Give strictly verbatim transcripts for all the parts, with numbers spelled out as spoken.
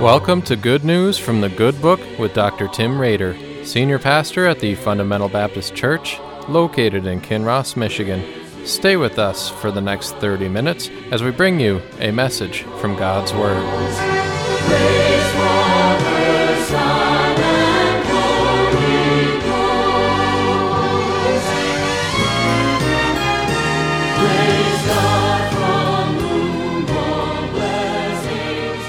Welcome to Good News from the Good Book with Doctor Tim Rader, Senior Pastor at the Fundamental Baptist Church, located in Kinross, Michigan. Stay with us for the next thirty minutes as we bring you a message from God's Word. Praise Father, Son, and Holy Ghost. Praise God from whom all blessings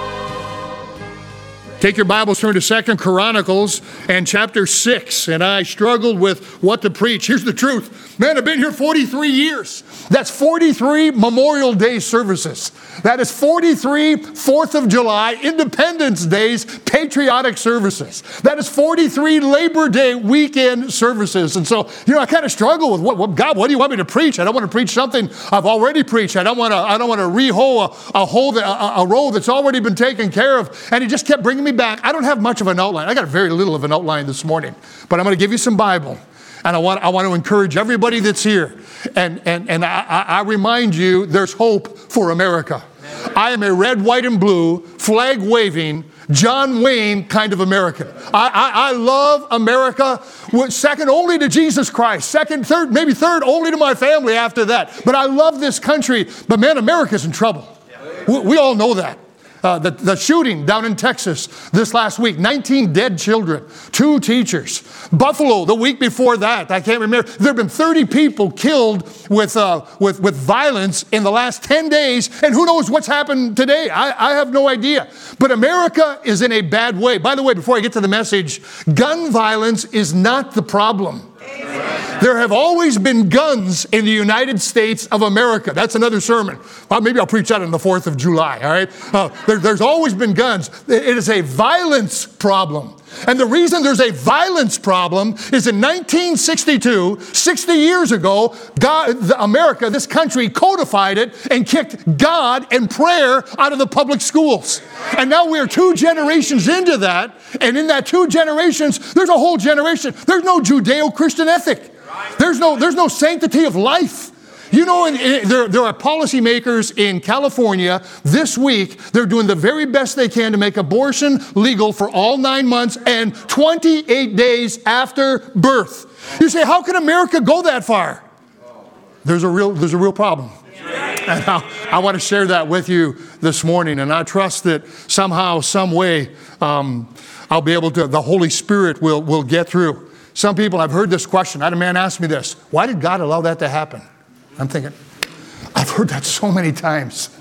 flow. Take your Bibles, turn to Second Chronicles and chapter six. And I struggled with what to preach. Here's the truth. Man, I've been here forty-three years. That's forty-three Memorial Day services. That is forty-three fourth of July, Independence Days, patriotic services. That is forty-three Labor Day weekend services. And so, you know, I kind of struggle with, what, what, God, what do you want me to preach? I don't want to preach something I've already preached. I don't want to I don't want to re-hoe a, a, hole that, a, a row that's already been taken care of. And he just kept bringing me back. I don't have much of an outline. I got very little of an outline this morning. But I'm going to give you some Bible. And I want, I want to encourage everybody that's here. And, and, and I, I remind you, there's hope for America. I am a red, white, and blue, flag-waving, John Wayne kind of American. I, I, I love America, second only to Jesus Christ, second, third, maybe third only to my family after that. But I love this country. But man, America's in trouble. We, we all know that. Uh, the, the shooting down in Texas this last week, nineteen dead children, two teachers. Buffalo, the week before that, I can't remember. There have been thirty people killed with, uh, with, with violence in the last ten days, and who knows what's happened today. I, I have no idea. But America is in a bad way. By the way, before I get to the message, gun violence is not the problem. There have always been guns in the United States of America. That's another sermon. Well, maybe I'll preach that on the fourth of July, all right? Uh, there, there's always been guns. It is a violence problem. And the reason there's a violence problem is in nineteen sixty-two, sixty years ago, God, America, this country, codified it and kicked God and prayer out of the public schools. And now we are two generations into that. And in that two generations, there's a whole generation. There's no Judeo-Christian ethic. There's no, there's no sanctity of life. You know, in, in, there, there are policymakers in California this week. They're doing the very best they can to make abortion legal for all nine months and twenty-eight days after birth. You say, how can America go that far? There's a real, there's a real problem. And I, I want to share that with you this morning. And I trust that somehow, some way, um, I'll be able to, the Holy Spirit will, will get through. Some people, I've heard this question. I had a man ask me this. Why did God allow that to happen? I'm thinking, I've heard that so many times.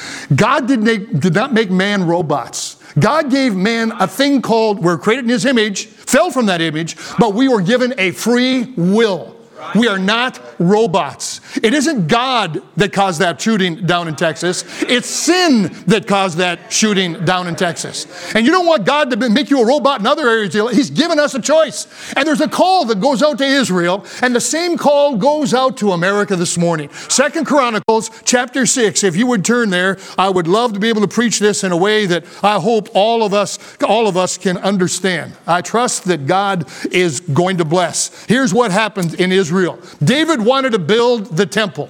God did, make, did not make man robots. God gave man a thing called, we're created in his image, fell from that image, but we were given a free will. We are not robots. It isn't God that caused that shooting down in Texas. It's sin that caused that shooting down in Texas. And you don't want God to make you a robot in other areas. He's given us a choice. And there's a call that goes out to Israel, and the same call goes out to America this morning. Second Chronicles chapter six. If you would turn there, I would love to be able to preach this in a way that I hope all of us, all of us can understand. I trust that God is going to bless. Here's what happened in Israel. David wanted to build the temple.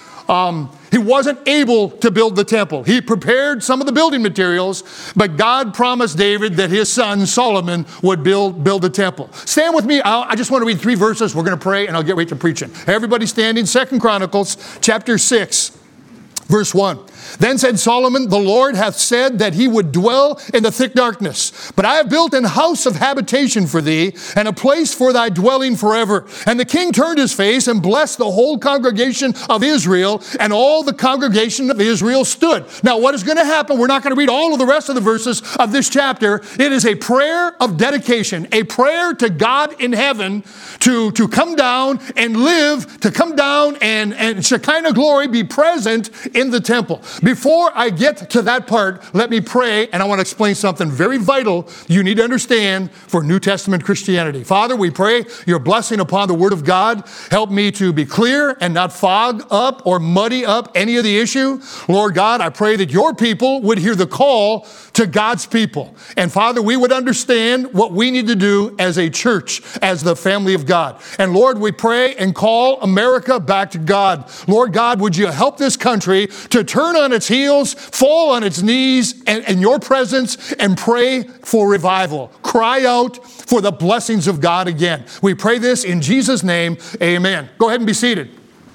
Um, he wasn't able to build the temple. He prepared some of the building materials, but God promised David that his son Solomon would build, build the temple. Stand with me. I'll, I just want to read three verses. We're going to pray, and I'll get right to preaching. Everybody standing. Second Chronicles chapter six. Verse one, then said Solomon, the Lord hath said that he would dwell in the thick darkness. But I have built an house of habitation for thee, and a place for thy dwelling forever. And the king turned his face and blessed the whole congregation of Israel, and all the congregation of Israel stood. Now, what is going to happen? We're not going to read all of the rest of the verses of this chapter. It is a prayer of dedication, a prayer to God in heaven to, to come down and live, to come down and, and Shekinah glory be present in the temple. Before I get to that part, let me pray, and I want to explain something very vital you need to understand for New Testament Christianity. Father, we pray your blessing upon the Word of God. Help me to be clear and not fog up or muddy up any of the issue. Lord God, I pray that your people would hear the call to God's people. And Father, we would understand what we need to do as a church, as the family of God. And Lord, we pray and call America back to God. Lord God, would you help this country to turn on its heels, fall on its knees in, in your presence and pray for revival. Cry out for the blessings of God again. We pray this in Jesus' name, amen. Go ahead and be seated.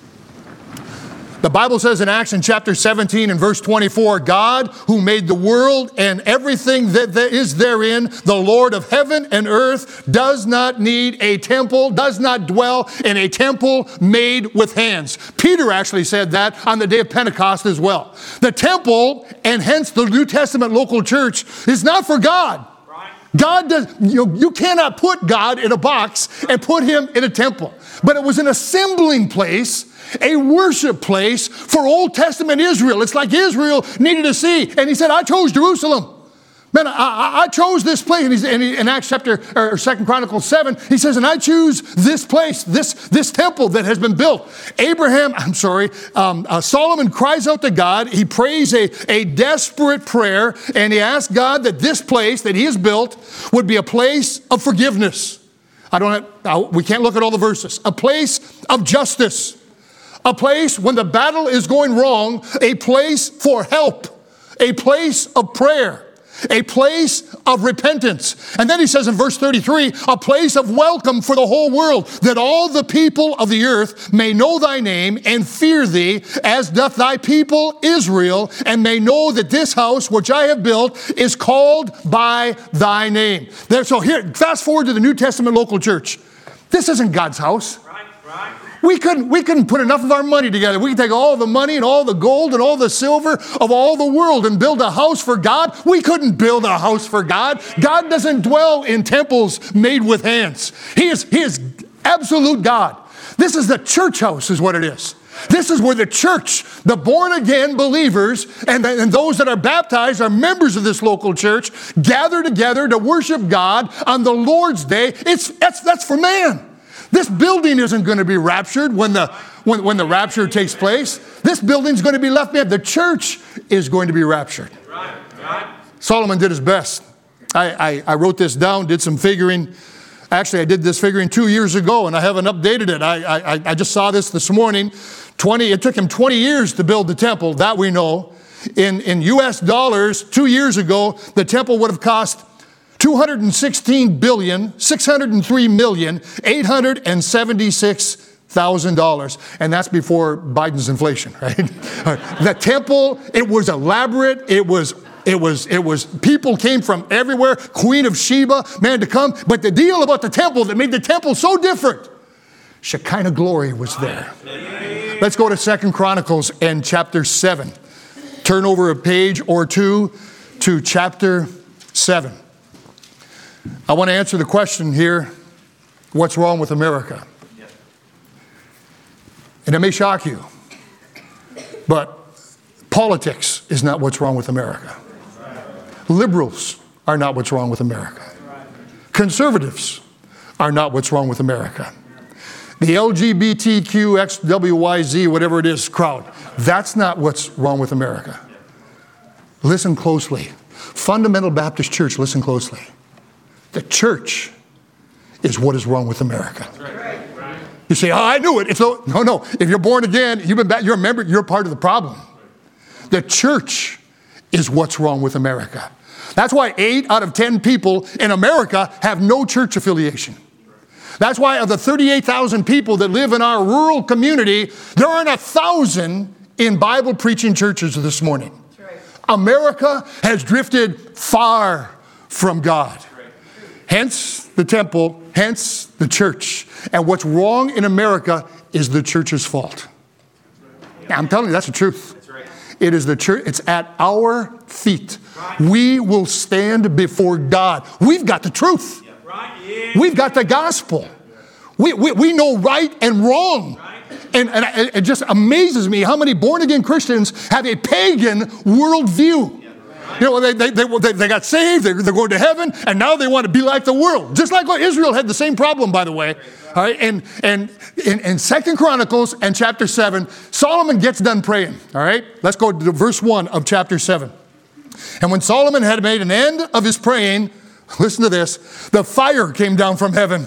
The Bible says in Acts in chapter seventeen and verse twenty-four, God who made the world and everything that there is therein, the Lord of heaven and earth, does not need a temple, does not dwell in a temple made with hands. Peter actually said that on the day of Pentecost as well. The temple, and hence the New Testament local church, is not for God. God does, you, you cannot put God in a box and put him in a temple. But it was an assembling place, a worship place for Old Testament Israel. It's like Israel needed to see. And he said, I chose Jerusalem. Man, I, I, I chose this place. And, he's, and he, in Acts chapter, or Second Chronicles seven, he says, and I choose this place, this, this temple that has been built. Abraham, I'm sorry, um, uh, Solomon cries out to God. He prays a, a desperate prayer, and he asks God that this place that he has built would be a place of forgiveness. I don't have, uh, we can't look at all the verses. A place of justice. A place when the battle is going wrong, a place for help, a place of prayer, a place of repentance. And then he says in verse thirty-three, a place of welcome for the whole world, that all the people of the earth may know thy name and fear thee, as doth thy people Israel, and may know that this house which I have built is called by thy name. There, so here, fast forward to the New Testament local church. This isn't God's house. Right, right. We couldn't, we couldn't put enough of our money together. We could take all the money and all the gold and all the silver of all the world and build a house for God. We couldn't build a house for God. God doesn't dwell in temples made with hands. He is, he is absolute God. This is the church house is what it is. This is where the church, the born-again believers, and, and those that are baptized are members of this local church, gather together to worship God on the Lord's Day. It's, that's, that's for man. This building isn't going to be raptured when the, when, when the rapture takes place. This building's going to be left behind. The church is going to be raptured. Right, right. Solomon did his best. I, I, I wrote this down, did some figuring. Actually, I did this figuring two years ago, and I haven't updated it. I, I, I just saw this this morning. twenty, it took him twenty years to build the temple, that we know. In, in U S dollars, two years ago, the temple would have cost two hundred sixteen billion, six hundred three million, eight hundred seventy-six thousand dollars. And that's before Biden's inflation, right? The temple, it was elaborate. It was, it was, it was, people came from everywhere. Queen of Sheba, man, to come. But the deal about the temple that made the temple so different, Shekinah glory was there. Let's go to Second Chronicles and chapter seven. Turn over a page or two to chapter seven. I want to answer the question here, what's wrong with America? And it may shock you, but politics is not what's wrong with America. Liberals are not what's wrong with America. Conservatives are not what's wrong with America. The L G B T Q X W Y Z, whatever it is, crowd, that's not what's wrong with America. Listen closely. Fundamental Baptist Church, listen closely. The church is what is wrong with America. You say, oh, I knew it. If so, no, no. If you're born again, you've been back, you're a member, you're part of the problem. The church is what's wrong with America. That's why eight out of ten people in America have no church affiliation. That's why of the thirty-eight thousand people that live in our rural community, there aren't a thousand in Bible preaching churches this morning. America has drifted far from God. Hence the temple, hence the church. And what's wrong in America is the church's fault. Now, I'm telling you, that's the truth. It is the church. It's at our feet. We will stand before God. We've got the truth. We've got the gospel. We, we, we know right and wrong. And, and it just amazes me how many born-again Christians have a pagan worldview. You know, they, they, they, they got saved, they're, they're going to heaven, and now they want to be like the world. Just like what Israel had the same problem, by the way. All right, and and in, in Second Chronicles and chapter seven, Solomon gets done praying. All right, let's go to verse one of chapter seven. And when Solomon had made an end of his praying, listen to this, the fire came down from heaven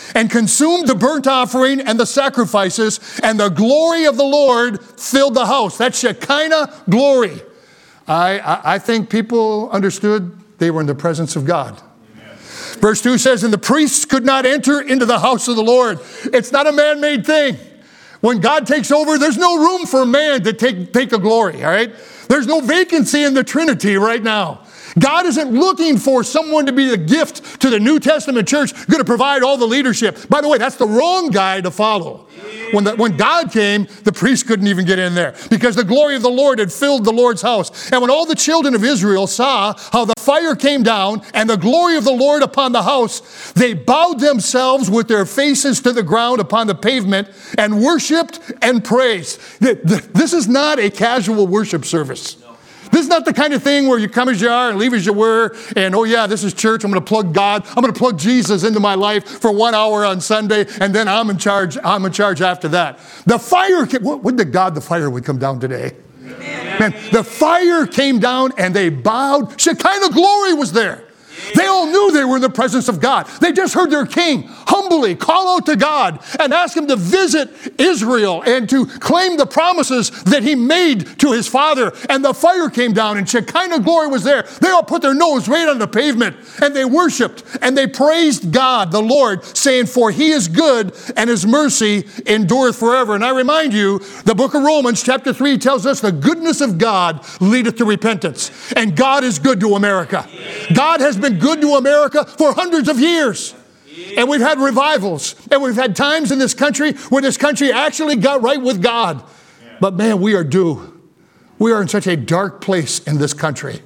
and consumed the burnt offering and the sacrifices, and the glory of the Lord filled the house. That's Shekinah glory. I, I, I think people understood they were in the presence of God. Amen. Verse two says, and the priests could not enter into the house of the Lord. It's not a man-made thing. When God takes over, there's no room for man to take, take the glory, all right? There's no vacancy in the Trinity right now. God isn't looking for someone to be the gift to the New Testament church, going to provide all the leadership. By the way, that's the wrong guy to follow. When, the, when God came, the priests couldn't even get in there because the glory of the Lord had filled the Lord's house. And when all the children of Israel saw how the fire came down and the glory of the Lord upon the house, they bowed themselves with their faces to the ground upon the pavement and worshiped and praised. This is not a casual worship service. This is not the kind of thing where you come as you are and leave as you were, and oh yeah, this is church, I'm going to plug God, I'm going to plug Jesus into my life for one hour on Sunday, and then I'm in charge, I'm in charge after that. The fire, came, wouldn't the God the fire would come down today? Amen. Man, the fire came down and they bowed. Shekinah glory was there. They all knew they were in the presence of God. They just heard their king humbly call out to God and ask him to visit Israel and to claim the promises that he made to his father. And the fire came down and Shekinah glory was there. They all put their nose right on the pavement and they worshiped and they praised God, the Lord, saying, for he is good and his mercy endureth forever. And I remind you, the book of Romans chapter three tells us the goodness of God leadeth to repentance. And God is good to America. God has been good to America for hundreds of years. And we've had revivals. And we've had times in this country where this country actually got right with God. But man, we are due. We are in such a dark place in this country.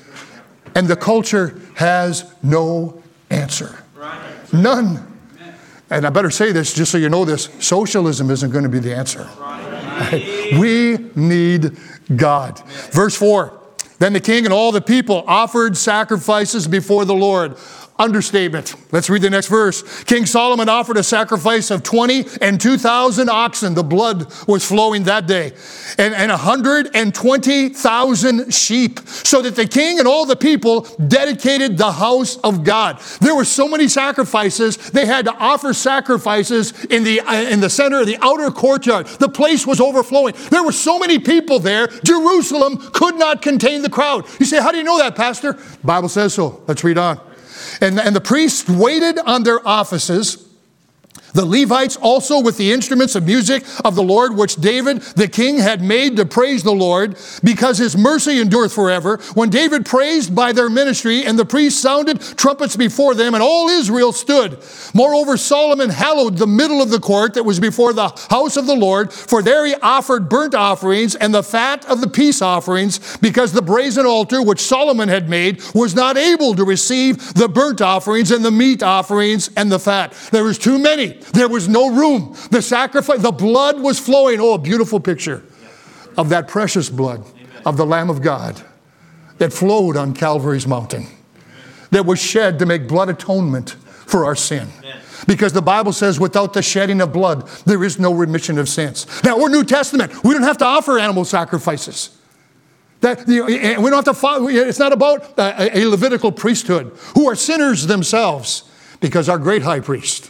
And the culture has no answer. None. And I better say this just so you know this. Socialism isn't going to be the answer. We need God. Verse four. Then the king and all the people offered sacrifices before the Lord. Understatement. Let's read the next verse. King Solomon offered a sacrifice of twenty and two thousand oxen. The blood was flowing that day. And, and one hundred twenty thousand sheep. So that the king and all the people dedicated the house of God. There were so many sacrifices. They had to offer sacrifices in the, uh, in the center of the outer courtyard. The place was overflowing. There were so many people there. Jerusalem could not contain the crowd. You say, how do you know that, Pastor? The Bible says so. Let's read on. And, and the priests waited on their offices. The Levites also with the instruments of music of the Lord, which David the king had made to praise the Lord, because his mercy endureth forever. When David praised by their ministry, and the priests sounded trumpets before them, and all Israel stood. Moreover, Solomon hallowed the middle of the court that was before the house of the Lord, for there he offered burnt offerings and the fat of the peace offerings, because the brazen altar which Solomon had made was not able to receive the burnt offerings and the meat offerings and the fat. There was too many. There was no room. The sacrifice, the blood was flowing. Oh, a beautiful picture of that precious blood of the Lamb of God that flowed on Calvary's mountain, that was shed to make blood atonement for our sin. Because the Bible says without the shedding of blood, there is no remission of sins. Now, we're New Testament. We don't have to offer animal sacrifices. That, you know, we don't have to follow, it's not about a, a Levitical priesthood who are sinners themselves, because our great high priest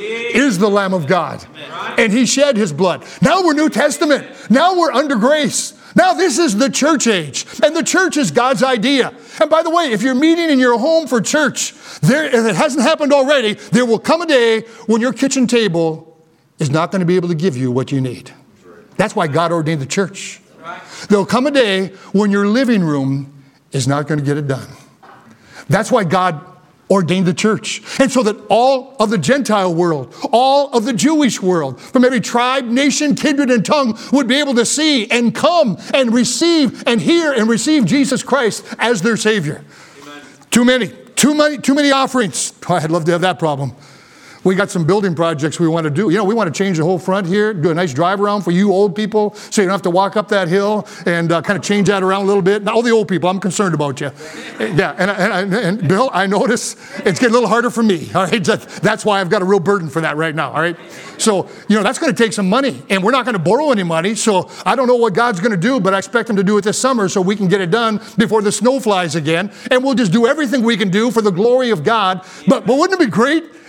is the Lamb of God. And he shed his blood. Now we're New Testament. Now we're under grace. Now this is the church age. And the church is God's idea. And by the way, if you're meeting in your home for church, there, if it hasn't happened already, there will come a day when your kitchen table is not going to be able to give you what you need. That's why God ordained the church. There'll come a day when your living room is not going to get it done. That's why God ordained the church. And so that all of the Gentile world, all of the Jewish world, from every tribe, nation, kindred, and tongue would be able to see and come and receive and hear and receive Jesus Christ as their Savior. Amen. Too many, too many, too many offerings. Oh, I'd love to have that problem. We got some building projects we want to do. You know, we want to change the whole front here, do a nice drive around for you old people so you don't have to walk up that hill and uh, kind of change that around a little bit. Now, all the old people, I'm concerned about you. Yeah, and, and, and Bill, I notice it's getting a little harder for me, all right? That's why I've got a real burden for that right now, all right? So, you know, that's going to take some money, and we're not going to borrow any money, so I don't know what God's going to do, but I expect him to do it this summer so we can get it done before the snow flies again, and we'll just do everything we can do for the glory of God. But, but wouldn't it be great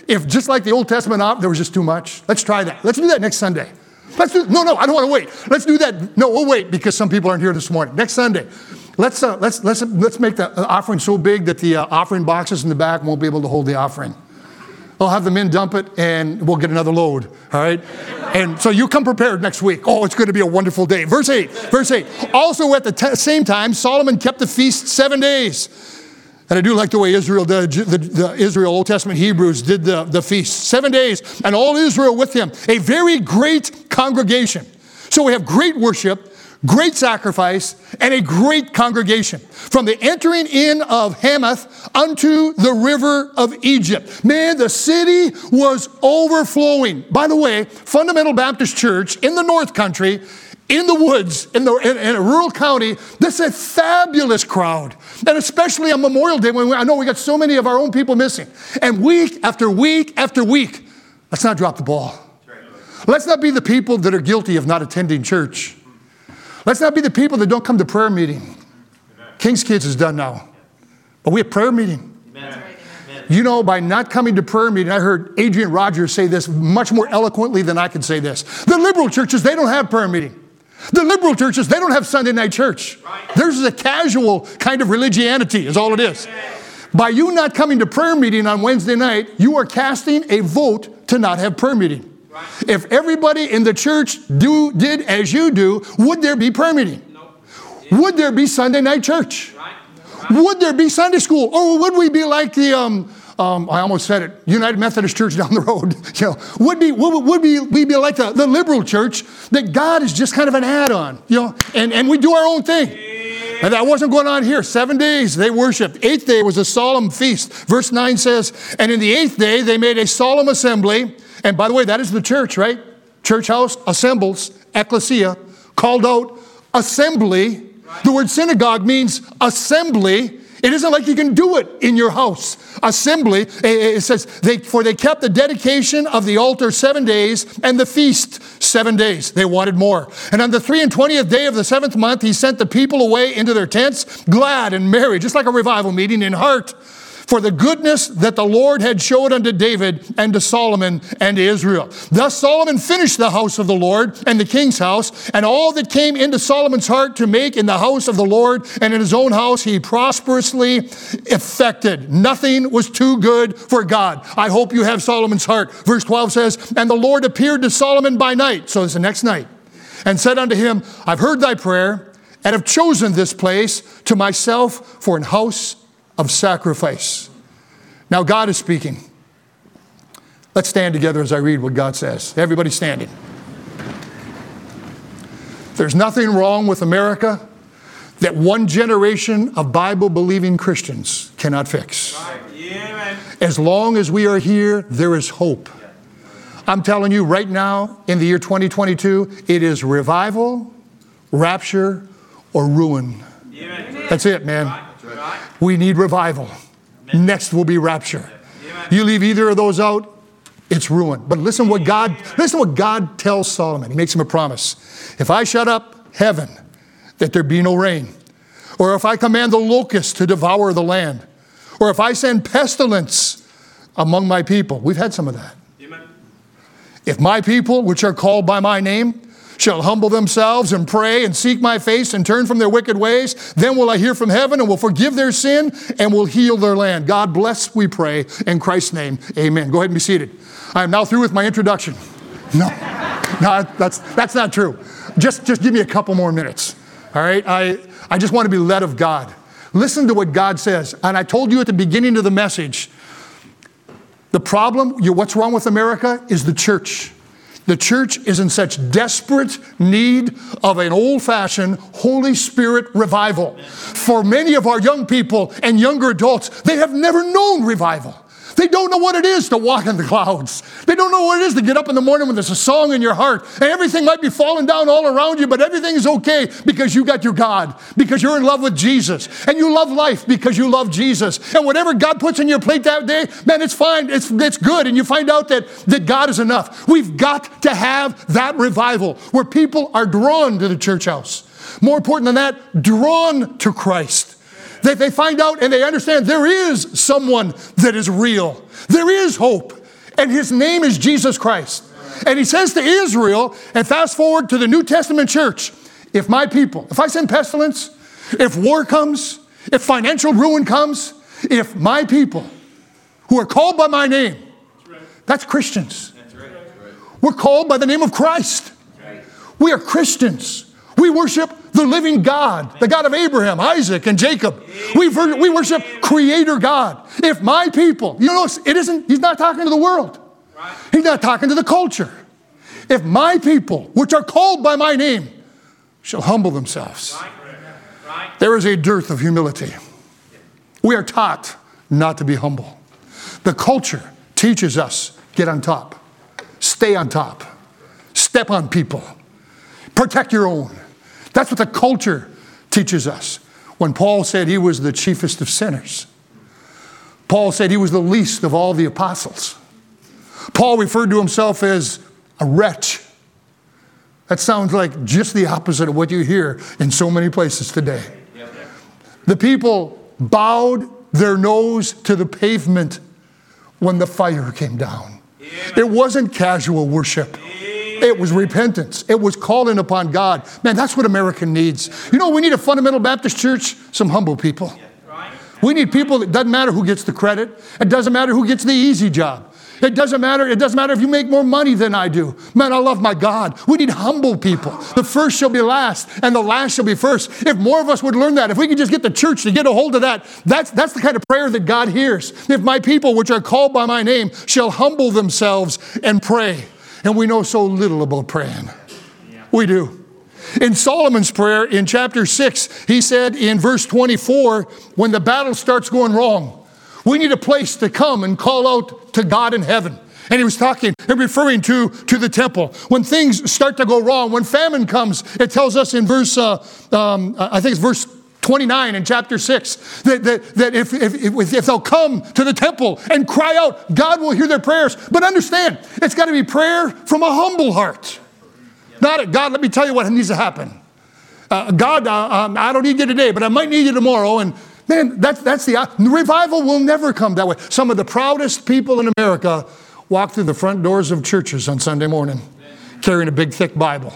if just like the Old Testament, there was just too much? Let's try that. Let's do that next Sunday. Let's do, no, no, I don't want to wait. Let's do that. No, we'll wait because some people aren't here this morning. Next Sunday, let's uh, let's let's let's make the offering so big that the uh, offering boxes in the back won't be able to hold the offering. I'll have the men dump it, and we'll get another load. All right, and so you come prepared next week. Oh, it's going to be a wonderful day. Verse eight. Verse eight. Also, at the t- same time, Solomon kept the feast seven days. And I do like the way Israel, the, the, the Israel Old Testament Hebrews did the, the feast. Seven days, and all Israel with him. A very great congregation. So we have great worship, great sacrifice, and a great congregation. From the entering in of Hamath unto the river of Egypt. Man, the city was overflowing. By the way, Fundamental Baptist Church in the North Country, in the woods, in, the, in, in a rural county, this is a fabulous crowd. And especially on Memorial Day, when we, I know we got so many of our own people missing. And week after week after week, let's not drop the ball. Let's not be the people that are guilty of not attending church. Let's not be the people that don't come to prayer meeting. King's Kids is done now. But we have prayer meeting. Amen. You know, by not coming to prayer meeting, I heard Adrian Rogers say this much more eloquently than I can say this. The liberal churches, they don't have prayer meeting. The liberal churches, they don't have Sunday night church. Right. Theirs is a casual kind of religianity, is all it is. By you not coming to prayer meeting on Wednesday night, you are casting a vote to not have prayer meeting. Right. If everybody in the church do did as you do, would there be prayer meeting? No. Would there be Sunday night church? Right. Right. Would there be Sunday school? Or would we be like the... Um, Um, I almost said it, United Methodist Church down the road. You know, would be would, would be we be like the, the liberal church that God is just kind of an add-on, you know, and, and we do our own thing. And that wasn't going on here. Seven days they worshiped. Eighth day was a solemn feast. Verse nine says, and in the eighth day they made a solemn assembly. And by the way, that is the church, right? Church house assembles, ecclesia, called out assembly. The word synagogue means assembly. It isn't like you can do it in your house. Assembly, it says, they, for they kept the dedication of the altar seven days and the feast seven days. They wanted more. And on the three and twentieth day of the seventh month, he sent the people away into their tents, glad and merry, just like a revival meeting in heart, for the goodness that the Lord had showed unto David and to Solomon and to Israel. Thus Solomon finished the house of the Lord and the king's house, and all that came into Solomon's heart to make in the house of the Lord and in his own house, he prosperously effected. Nothing was too good for God. I hope you have Solomon's heart. Verse twelve says, and the Lord appeared to Solomon by night, so it's the next night, and said unto him, I've heard thy prayer, and have chosen this place to myself for an house of sacrifice. Now God is speaking. Let's stand together as I read what God says. Everybody standing. There's nothing wrong with America that one generation of Bible-believing Christians cannot fix. As long as we are here, there is hope. I'm telling you right now, in the year twenty twenty-two, it is revival, rapture, or ruin. That's it, man. We need revival. Amen. Next will be rapture. Amen. You leave either of those out, it's ruin. But listen what God, listen what God tells Solomon. He makes him a promise. If I shut up heaven, that there be no rain, or if I command the locusts to devour the land, or if I send pestilence among my people. We've had some of that. Amen. If my people, which are called by my name, shall humble themselves and pray and seek my face and turn from their wicked ways, then will I hear from heaven and will forgive their sin and will heal their land. God bless, we pray, in Christ's name. Amen. Go ahead and be seated. I am now through with my introduction. No, no, that's, that's not true. Just, just give me a couple more minutes. All right? I, I just want to be led of God. Listen to what God says. And I told you at the beginning of the message, the problem, what's wrong with America, is the church. The church is in such desperate need of an old-fashioned Holy Spirit revival. For many of our young people and younger adults, they have never known revival. They don't know what it is to walk in the clouds. They don't know what it is to get up in the morning when there's a song in your heart. And everything might be falling down all around you, but everything is okay because you got your God, because you're in love with Jesus. And you love life because you love Jesus. And whatever God puts in your plate that day, man, it's fine. It's, it's good. And you find out that, that God is enough. We've got to have that revival where people are drawn to the church house. More important than that, drawn to Christ. That they find out and they understand there is someone that is real. There is hope. And his name is Jesus Christ. And he says to Israel, and fast forward to the New Testament church, if my people, if I send pestilence, if war comes, if financial ruin comes, if my people who are called by my name, that's Christians. We're called by the name of Christ. We are Christians. We worship the living God, the God of Abraham, Isaac, and Jacob. We, we worship Creator God. If my people, you know, it isn't, he's not talking to the world. He's not talking to the culture. If my people, which are called by my name, shall humble themselves. There is a dearth of humility. We are taught not to be humble. The culture teaches us, get on top, stay on top, step on people, protect your own. That's what the culture teaches us. When Paul said he was the chiefest of sinners, Paul said he was the least of all the apostles. Paul referred to himself as a wretch. That sounds like just the opposite of what you hear in so many places today. The people bowed their nose to the pavement when the fire came down. It wasn't casual worship. It was repentance. It was calling upon God. Man, that's what America needs. You know, we need a fundamental Baptist church, some humble people. We need people that doesn't matter who gets the credit. It doesn't matter who gets the easy job. It doesn't matter. It doesn't matter if you make more money than I do. Man, I love my God. We need humble people. The first shall be last, and the last shall be first. If more of us would learn that, if we could just get the church to get a hold of that, that's, that's the kind of prayer that God hears. If my people, which are called by my name, shall humble themselves and pray. And we know so little about praying. We do. In Solomon's prayer in chapter six, he said in verse twenty-four, when the battle starts going wrong, we need a place to come and call out to God in heaven. And he was talking and referring to, to the temple. When things start to go wrong, when famine comes, it tells us in verse, uh, um, I think it's verse twenty-nine in chapter six, that, that, that if, if, if, if they'll come to the temple and cry out, God will hear their prayers. But understand, it's got to be prayer from a humble heart. Not a, God, let me tell you what needs to happen. Uh, God, uh, um, I don't need you today, but I might need you tomorrow. And man, that's, that's the, uh, revival will never come that way. Some of the proudest people in America walk through the front doors of churches on Sunday morning carrying a big, thick Bible.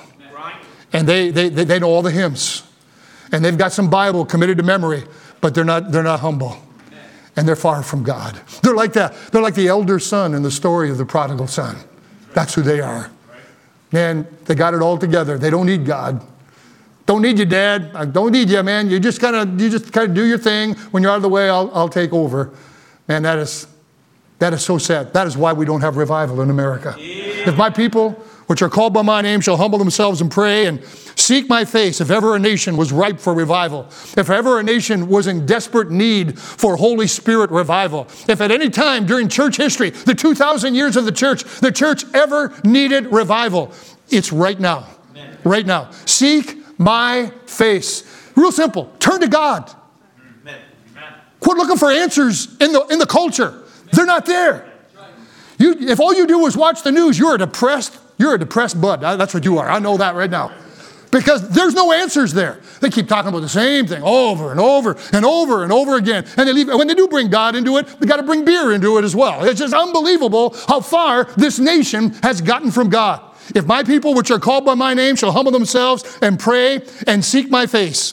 And they, they, they, they know all the hymns. And they've got some Bible committed to memory, but they're not, they're not humble. And they're far from God. They're like that. They're like the elder son in the story of the prodigal son. That's who they are. Man, they got it all together. They don't need God. Don't need you, Dad. I don't need you, man. You just kind of you just kind of do your thing. When you're out of the way, I'll, I'll take over. Man, that is that is so sad. That is why we don't have revival in America. Yeah. If my people, which are called by my name, shall humble themselves and pray and seek my face, if ever a nation was ripe for revival, if ever a nation was in desperate need for Holy Spirit revival, if at any time during church history, the two thousand years of the church, the church ever needed revival, it's right now. Amen. Right now. Seek my face. Real simple. Turn to God. Amen. Quit looking for answers in the, in the culture. They're not there. You, if all you do is watch the news, you're a depressed, you're a depressed bud. That's what you are. I know that right now. Because there's no answers there. They keep talking about the same thing over and over and over and over again. And they leave, when they do bring God into it, they got to bring beer into it as well. It's just unbelievable how far this nation has gotten from God. If my people, which are called by my name, shall humble themselves and pray and seek my face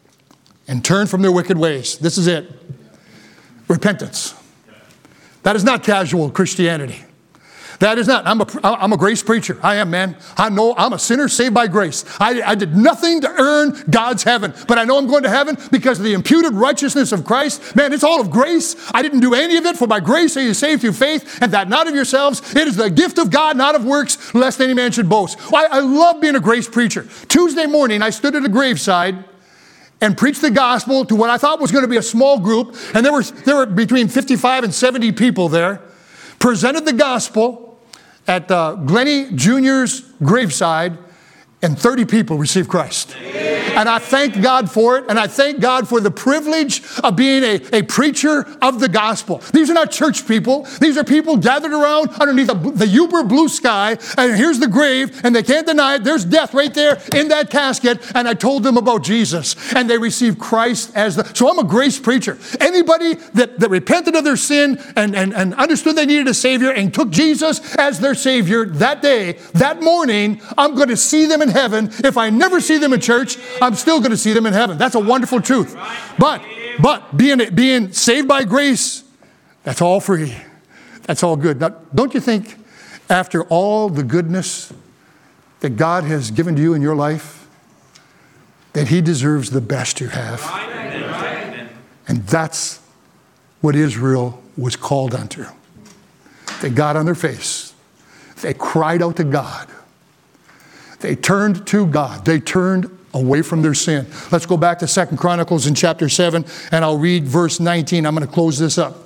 and turn from their wicked ways. This is it. Repentance. That is not casual Christianity. That is not. I'm a, I'm a grace preacher. I am, man. I know I'm a sinner saved by grace. I, I did nothing to earn God's heaven, but I know I'm going to heaven because of the imputed righteousness of Christ. Man, it's all of grace. I didn't do any of it, for by grace are you saved through faith, and that not of yourselves. It is the gift of God, not of works, lest any man should boast. I, I love being a grace preacher. Tuesday morning, I stood at a graveside and preached the gospel to what I thought was going to be a small group, and there were, there were between fifty-five and seventy people there, presented the gospel at uh, Glennie Junior's graveside, and thirty people received Christ. And I thank God for it. And I thank God for the privilege of being a, a preacher of the gospel. These are not church people. These are people gathered around underneath the, the uber blue sky. And here's the grave. And they can't deny it. There's death right there in that casket. And I told them about Jesus. And they received Christ as the... So I'm a grace preacher. Anybody that, that repented of their sin and, and, and understood they needed a Savior and took Jesus as their Savior that day, that morning, I'm going to see them in heaven. If I never see them in church, I'm still going to see them in heaven. That's a wonderful truth. But, but being, being saved by grace, that's all free. That's all good. Now, don't you think after all the goodness that God has given to you in your life, that He deserves the best you have? And that's what Israel was called unto. They got on their face. They cried out to God. They turned to God. They turned away from their sin. Let's go back to Second Chronicles in chapter seven, and I'll read verse nineteen. I'm going to close this up.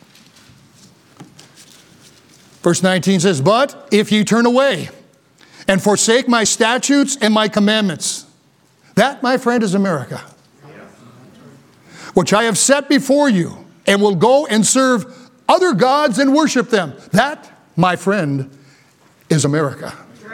Verse nineteen says, "But if ye turn away and forsake my statutes and my commandments," that, my friend, is America, "which I have set before you, and will go and serve other gods and worship them," that, my friend, is America.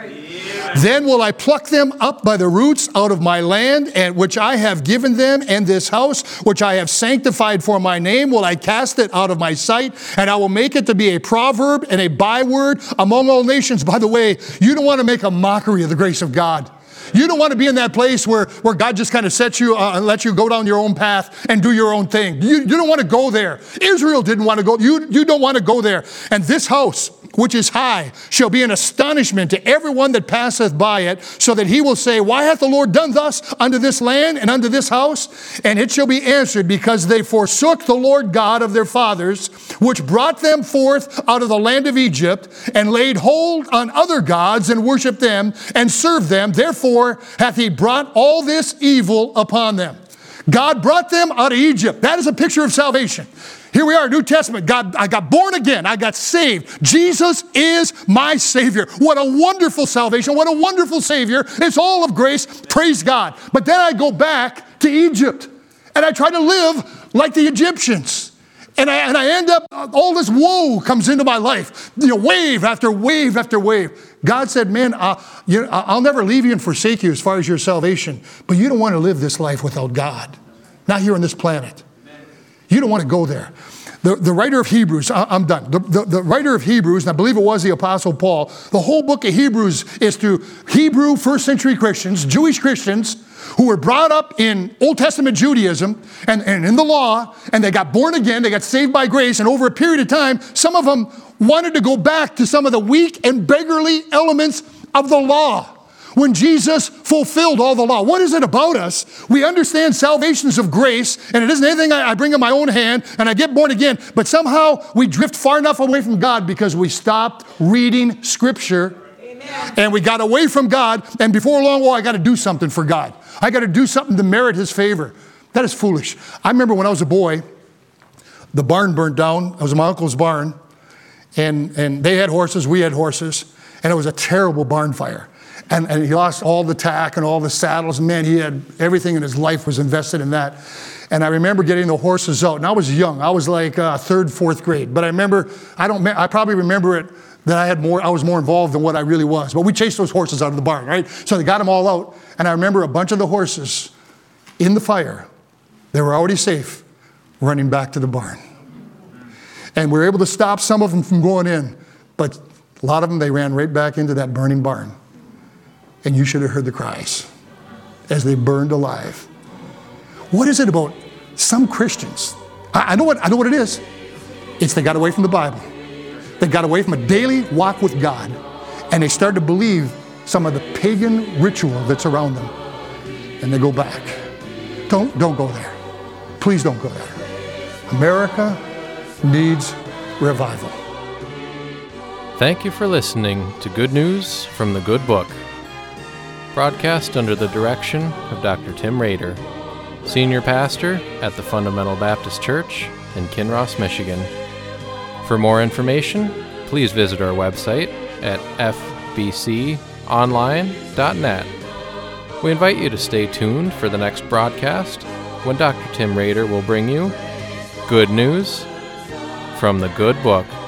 "Then will I pluck them up by the roots out of my land, and which I have given them, and this house which I have sanctified for my name will I cast it out of my sight, and I will make it to be a proverb and a byword among all nations." By the way, you don't want to make a mockery of the grace of God. You don't want to be in that place where, where God just kind of sets you uh, and lets you go down your own path and do your own thing. You, you don't want to go there. Israel didn't want to go. You, you don't want to go there. "And this house, which is high, shall be an astonishment to everyone that passeth by it, so that he will say, Why hath the Lord done thus unto this land and unto this house? And it shall be answered, because they forsook the Lord God of their fathers, which brought them forth out of the land of Egypt, and laid hold on other gods, and worshipped them, and served them. Therefore hath he brought all this evil upon them." God brought them out of Egypt. That is a picture of salvation. Here we are, New Testament. God, I got born again. I got saved. Jesus is my Savior. What a wonderful salvation. What a wonderful Savior. It's all of grace. Praise God. But then I go back to Egypt, and I try to live like the Egyptians. And I, and I end up, all this woe comes into my life. You know, wave after wave after wave. God said, man, uh, you, I'll never leave you and forsake you as far as your salvation. But you don't want to live this life without God. Not here on this planet. You don't want to go there. The, the writer of Hebrews, I, I'm done. The, the, the writer of Hebrews, and I believe it was the Apostle Paul, the whole book of Hebrews is to Hebrew first century Christians, Jewish Christians, who were brought up in Old Testament Judaism and, and in the law, and they got born again, they got saved by grace, and over a period of time, some of them wanted to go back to some of the weak and beggarly elements of the law. When Jesus fulfilled all the law. What is it about us? We understand salvation is of grace, and it isn't anything I, I bring in my own hand, and I get born again, but somehow we drift far enough away from God because we stopped reading Scripture. Amen. And we got away from God, and before long, well, I got to do something for God. I got to do something to merit His favor. That is foolish. I remember when I was a boy, the barn burnt down. It was my uncle's barn, and, and they had horses, we had horses, and it was a terrible barn fire. And, and he lost all the tack and all the saddles. Man, he had everything in his life was invested in that. And I remember getting the horses out. And I was young. I was like uh, third, fourth grade. But I remember, I don't, I probably remember it that I had more, I was more involved than what I really was. But we chased those horses out of the barn, right? So they got them all out. And I remember a bunch of the horses in the fire. They were already safe, running back to the barn. And we were able to stop some of them from going in. But a lot of them, they ran right back into that burning barn. And you should have heard the cries as they burned alive. What is it about some Christians? I, I know what I know what it is. It's they got away from the Bible. They got away from a daily walk with God. And they started to believe some of the pagan ritual that's around them. And they go back. Don't, don't go there. Please don't go there. America needs revival. Thank you for listening to Good News from the Good Book. Broadcast under the direction of Doctor Tim Rader, Senior Pastor at the Fundamental Baptist Church in Kinross, Michigan. For more information, please visit our website at f b c online dot net. We invite you to stay tuned for the next broadcast when Doctor Tim Rader will bring you good news from the Good Book.